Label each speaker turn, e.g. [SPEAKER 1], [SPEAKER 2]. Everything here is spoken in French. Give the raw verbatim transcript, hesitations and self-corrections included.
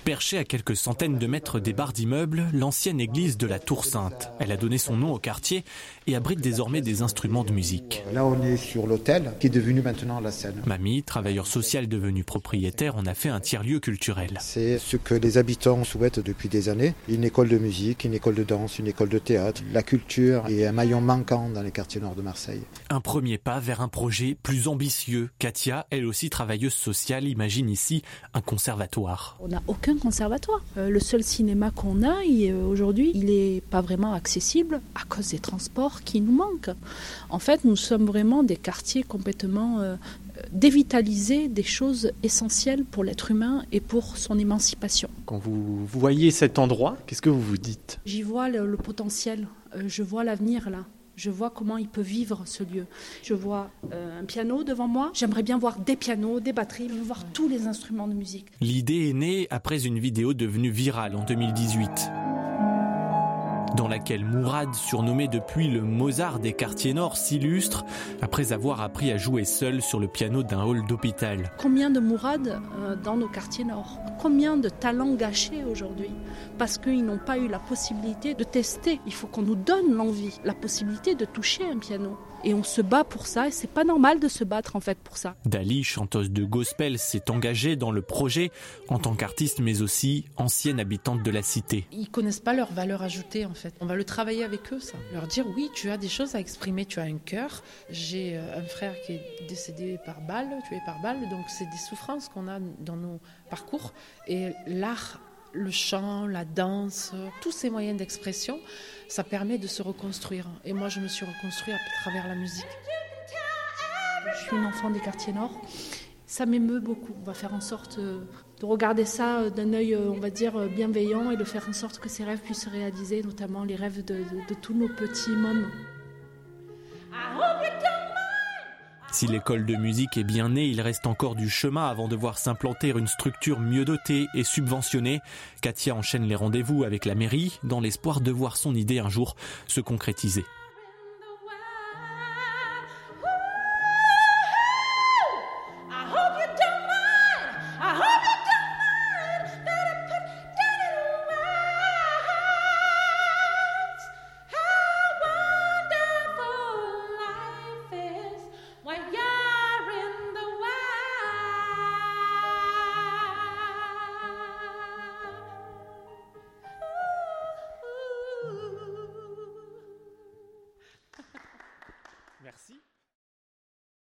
[SPEAKER 1] Perchée à quelques centaines de mètres des barres d'immeubles, l'ancienne église de la Tour-Sainte. Elle a donné son nom au quartier et abrite désormais des instruments de musique.
[SPEAKER 2] Là, on est sur l'hôtel, qui est devenu maintenant la scène.
[SPEAKER 1] Mamie, travailleur social devenu propriétaire, en a fait un tiers-lieu culturel.
[SPEAKER 2] C'est ce que les habitants souhaitent depuis des années. Une école de musique, une école de danse, une école de théâtre. La culture est un maillon manquant dans les quartiers nord de Marseille.
[SPEAKER 1] Un premier pas vers un projet plus ambitieux. Katia, elle aussi travailleuse sociale, imagine ici un conservatoire.
[SPEAKER 3] On n'a aucun conservatoire. Euh, le seul cinéma qu'on a il, euh, aujourd'hui, il n'est pas vraiment accessible à cause des transports qui nous manquent. En fait, nous sommes vraiment des quartiers complètement euh, dévitalisés des choses essentielles pour l'être humain et pour son émancipation.
[SPEAKER 4] Quand vous voyez cet endroit, qu'est-ce que vous vous dites ?
[SPEAKER 3] J'y vois le, le potentiel, euh, je vois l'avenir là. Je vois comment il peut vivre ce lieu. Je vois euh, un piano devant moi. J'aimerais bien voir des pianos, des batteries, je veux voir tous les instruments de musique.
[SPEAKER 1] L'idée est née après une vidéo devenue virale en deux mille dix-huit. Dans laquelle Mourad, surnommé depuis le Mozart des quartiers nord, s'illustre après avoir appris à jouer seul sur le piano d'un hall d'hôpital.
[SPEAKER 3] Combien de Mourad euh, dans nos quartiers nord ? Combien de talents gâchés aujourd'hui ? Parce qu'ils n'ont pas eu la possibilité de tester. Il faut qu'on nous donne l'envie, la possibilité de toucher un piano. Et on se bat pour ça, et c'est pas normal de se battre en fait pour ça.
[SPEAKER 1] Dali, chanteuse de gospel, s'est engagée dans le projet en tant qu'artiste, mais aussi ancienne habitante de la cité.
[SPEAKER 5] Ils connaissent pas leur valeur ajoutée en fait. On va le travailler avec eux, ça. Leur dire oui, tu as des choses à exprimer, tu as un cœur. J'ai un frère qui est décédé par balle, tué par balle, donc c'est des souffrances qu'on a dans nos parcours. Et l'art, le chant, la danse, tous ces moyens d'expression, ça permet de se reconstruire. Et moi, je me suis reconstruite à travers la musique.
[SPEAKER 3] Je suis une enfant des quartiers nord. Ça m'émeut beaucoup. On va faire en sorte de regarder ça d'un œil, on va dire, bienveillant et de faire en sorte que ces rêves puissent se réaliser, notamment les rêves de, de, de tous nos petits mômes.
[SPEAKER 1] Si l'école de musique est bien née, il reste encore du chemin avant de voir s'implanter une structure mieux dotée et subventionnée. Katia enchaîne les rendez-vous avec la mairie dans l'espoir de voir son idée un jour se concrétiser.